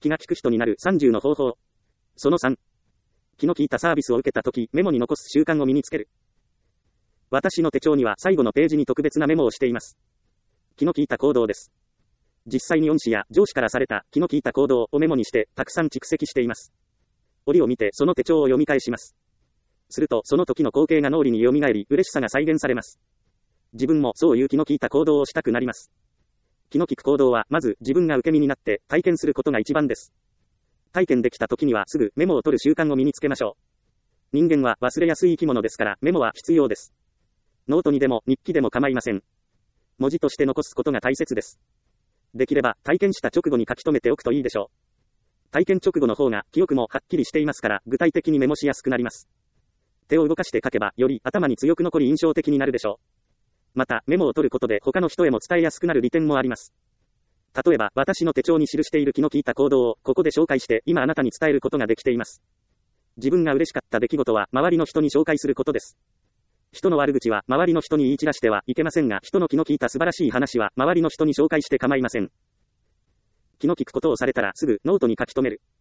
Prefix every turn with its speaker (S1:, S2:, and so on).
S1: 気が利く人になる30の方法。その3。気の利いたサービスを受けたとき、メモに残す習慣を身につける。私の手帳には最後のページに特別なメモをしています。気の利いた行動です。実際に恩師や上司からされた気の利いた行動をメモにしてたくさん蓄積しています。折を見てその手帳を読み返します。するとその時の光景が脳裏に蘇り、嬉しさが再現されます。自分もそういう気の利いた行動をしたくなります。気の利く行動はまず自分が受け身になって体験することが一番です。体験できた時にはすぐメモを取る習慣を身につけましょう。人間は忘れやすい生き物ですからメモは必要です。ノートにでも日記でも構いません。文字として残すことが大切です。できれば体験した直後に書き留めておくといいでしょう。体験直後の方が記憶もはっきりしていますから具体的にメモしやすくなります。手を動かして書けばより頭に強く残り印象的になるでしょう。またメモを取ることで他の人へも伝えやすくなる利点もあります。例えば私の手帳に記している気の利いた行動をここで紹介して今あなたに伝えることができています。自分が嬉しかった出来事は周りの人に紹介することです。人の悪口は周りの人に言い散らしてはいけませんが、人の気の利いた素晴らしい話は周りの人に紹介して構いません。気の利くことをされたらすぐノートに書き留める。